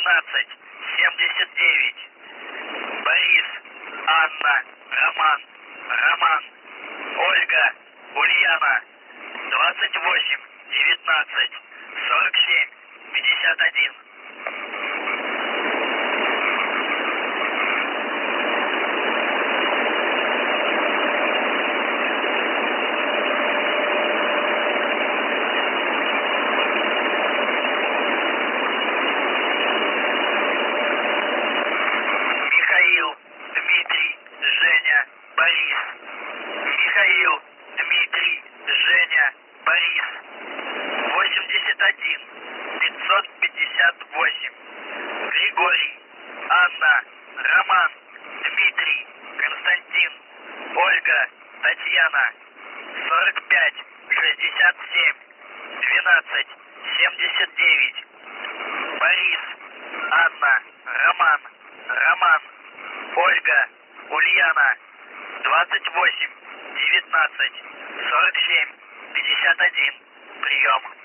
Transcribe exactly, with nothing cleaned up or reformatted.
двенадцать семьдесят девять. Борис, Анна, Роман, Роман, Ольга, Ульяна. двадцать восемь девятнадцать сорок семь пятьдесят один. Михаил, Дмитрий, Женя, Борис. Михаил, Дмитрий, Женя, Борис. восемьдесят один пятьсот пятьдесят восемь. Григорий, Анна, Роман, Дмитрий, Константин, Ольга, Татьяна. сорок пять шестьдесят семь двенадцать семьдесят девять. Борис, Анна, Роман, Роман, Ольга, Ульяна. двадцать восемь девятнадцать сорок семь пятьдесят один. Прием.